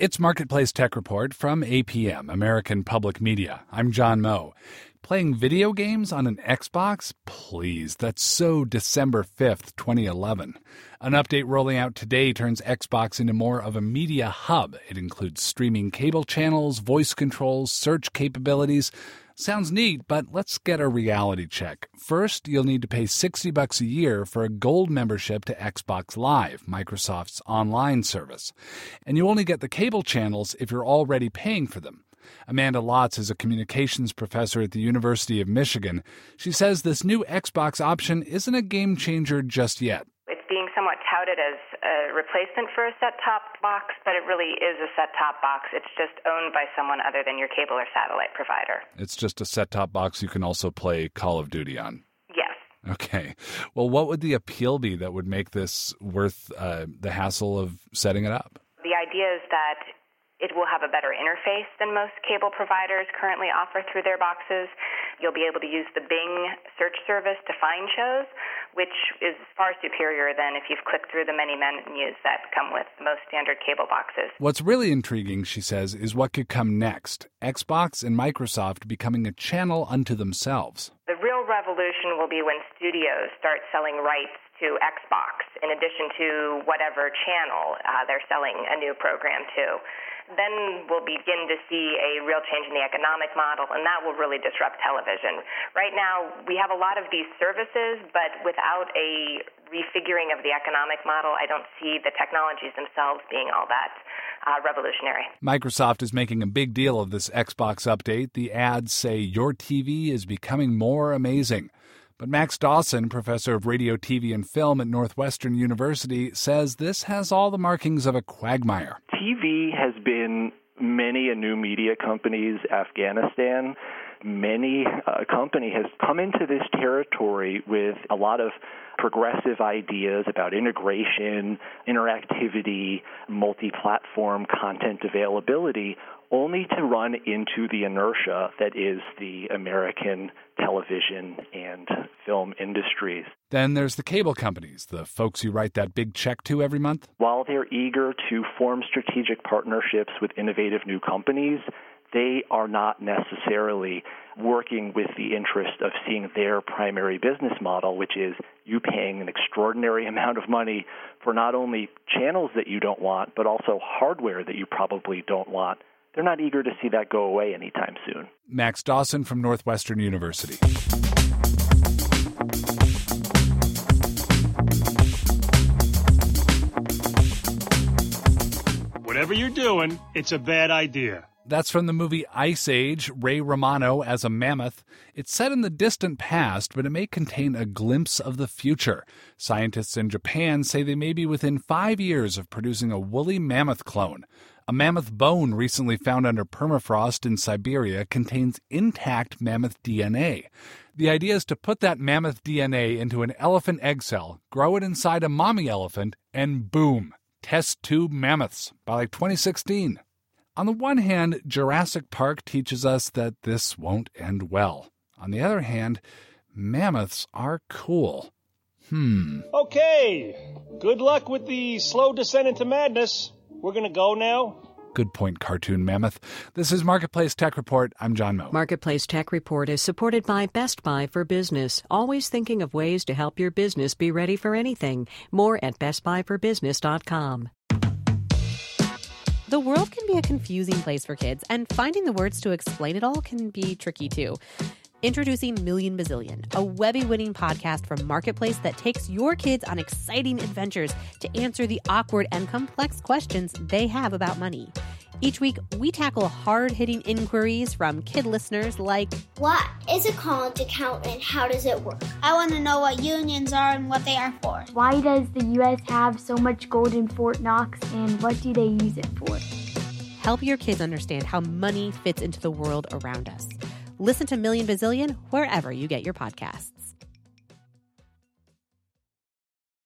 It's Marketplace Tech Report from APM, American Public Media. I'm John Moe. Playing video games on an Xbox? Please, that's so December 5th, 2011. An update rolling out today turns Xbox into more of a media hub. It includes streaming cable channels, voice controls, search capabilities. Sounds neat, but let's get a reality check. First, you'll need to pay $60 a year for a gold membership to Xbox Live, Microsoft's online service. And you only get the cable channels if you're already paying for them. Amanda Lotz is a communications professor at the University of Michigan. She says this new Xbox option isn't a game changer just yet. It's being somewhat touted as a replacement for a set-top box, but it really is a set-top box. It's just owned by someone other than your cable or satellite provider. It's just a set-top box you can also play Call of Duty on. Yes. Okay. Well, what would the appeal be that would make this worth the hassle of setting it up? The idea is that it will have a better interface than most cable providers currently offer through their boxes. You'll be able to use the Bing search service to find shows, which is far superior than if you've clicked through the many menus that come with most standard cable boxes. What's really intriguing, she says, is what could come next. Xbox and Microsoft becoming a channel unto themselves. The real revolution will be when studios start selling rights to Xbox in addition to whatever channel they're selling a new program to. Then we'll begin to see a real change in the economic model, and that will really disrupt television. Right now, we have a lot of these services, but without a refiguring of the economic model, I don't see the technologies themselves being all that revolutionary. Microsoft is making a big deal of this Xbox update. The ads say your TV is becoming more amazing. But Max Dawson, professor of radio, TV, and film at Northwestern University, says this has all the markings of a quagmire. TV has been many a new media company's Afghanistan. Many company has come into this territory with a lot of progressive ideas about integration, interactivity, multi-platform content availability, only to run into the inertia that is the American television and film industries. Then there's the cable companies, the folks you write that big check to every month. While they're eager to form strategic partnerships with innovative new companies, they are not necessarily working with the interest of seeing their primary business model, which is you paying an extraordinary amount of money for not only channels that you don't want, but also hardware that you probably don't want. They're not eager to see that go away anytime soon. Max Dawson from Northwestern University. Whatever you're doing, it's a bad idea. That's from the movie Ice Age, Ray Romano as a mammoth. It's set in the distant past, but it may contain a glimpse of the future. Scientists in Japan say they may be within 5 years of producing a woolly mammoth clone. A mammoth bone recently found under permafrost in Siberia contains intact mammoth DNA. The idea is to put that mammoth DNA into an elephant egg cell, grow it inside a mommy elephant, and boom, test tube mammoths by like 2016. On the one hand, Jurassic Park teaches us that this won't end well. On the other hand, mammoths are cool. Okay, good luck with the slow descent into madness. We're going to go now. Good point, Cartoon Mammoth. This is Marketplace Tech Report. I'm John Moe. Marketplace Tech Report is supported by Best Buy for Business, always thinking of ways to help your business be ready for anything. More at bestbuyforbusiness.com. The world can be a confusing place for kids, and finding the words to explain it all can be tricky too. Introducing Million Bazillion, a Webby-winning podcast from Marketplace that takes your kids on exciting adventures to answer the awkward and complex questions they have about money. Each week, we tackle hard-hitting inquiries from kid listeners like, what is a college account and how does it work? I want to know what unions are and what they are for. Why does the U.S. have so much gold in Fort Knox and what do they use it for? Help your kids understand how money fits into the world around us. Listen to Million Bazillion wherever you get your podcasts.